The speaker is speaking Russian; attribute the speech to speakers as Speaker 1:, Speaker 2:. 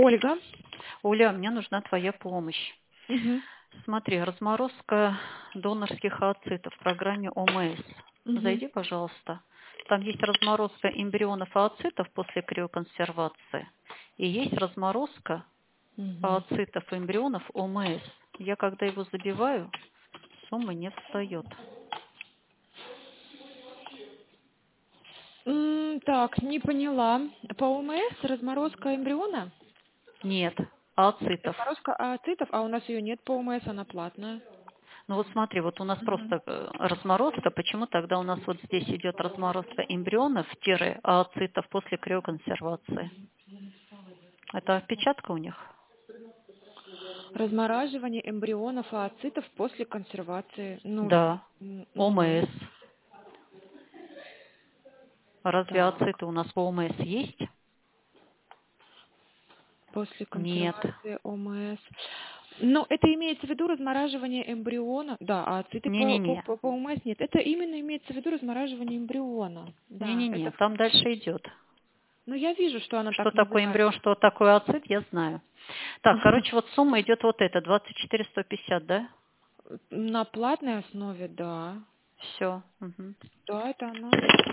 Speaker 1: Ольга.
Speaker 2: Оля, мне нужна твоя помощь.
Speaker 1: Мгм.
Speaker 2: Смотри, разморозка донорских ооцитов в программе ОМС.
Speaker 1: Мгм.
Speaker 2: Зайди, пожалуйста. Там есть разморозка эмбрионов ооцитов после криоконсервации. И есть разморозка
Speaker 1: Мгм.
Speaker 2: ооцитов и эмбрионов ОМС. Я когда его забиваю, сумма не встает.
Speaker 1: Так, не поняла. По ОМС разморозка эмбриона?
Speaker 2: Нет, ооцитов.
Speaker 1: Разморозка ооцитов, а у нас ее нет по ОМС, она платная.
Speaker 2: Ну вот смотри, вот у нас
Speaker 1: Мгм.
Speaker 2: просто разморозка. Почему тогда у нас вот здесь идет разморозка эмбрионов-ооцитов после криоконсервации? Это опечатка у них?
Speaker 1: Размораживание эмбрионов ооцитов после консервации.
Speaker 2: Да.
Speaker 1: Ну,
Speaker 2: ОМС. Разве
Speaker 1: так,
Speaker 2: ооциты у нас по ОМС есть?
Speaker 1: после
Speaker 2: Нет.
Speaker 1: консервации ОМС. Ну, это имеется в виду размораживание эмбриона. Да, а ооциты
Speaker 2: Не-не-не.
Speaker 1: по ОМС нет. Это именно имеется в виду размораживание эмбриона. Да,
Speaker 2: Не-не-не.
Speaker 1: это...
Speaker 2: Там дальше идет.
Speaker 1: Ну, я вижу, что она
Speaker 2: Что
Speaker 1: так
Speaker 2: такое эмбрион,
Speaker 1: называется.
Speaker 2: что такое ооцит, я знаю. Так, короче, вот сумма идет вот эта, 24 150, да?
Speaker 1: На платной основе, да.
Speaker 2: Все.
Speaker 1: Да, это она.